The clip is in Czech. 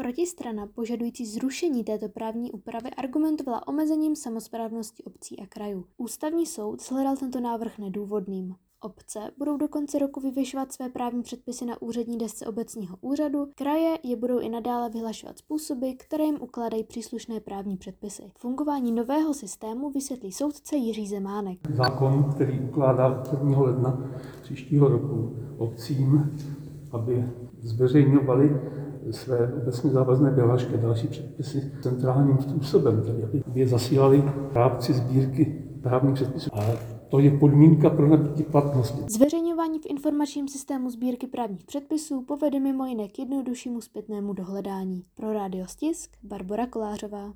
Protistrana požadující zrušení této právní úpravy argumentovala omezením samosprávnosti obcí a krajů. Ústavní soud shledal tento návrh nedůvodným. Obce budou do konce roku vyvěšovat své právní předpisy na úřední desce obecního úřadu, kraje je budou i nadále vyhlašovat způsoby, které jim ukládají příslušné právní předpisy. Fungování nového systému vysvětlí soudce Jiří Zemánek. Zákon, který ukládá 1. ledna příštího roku obcím, aby zveřejňovali své obecně závazné vyhlášky a další předpisy centrálním způsobem, tedy aby je zasílali správci sbírky právních předpisů. A to je podmínka pro nabytí platnosti. Zveřejňování v informačním systému sbírky právních předpisů povede mimo jiné k jednoduššímu zpětnému dohledání. Pro Rádio Stisk Barbora Kolářová.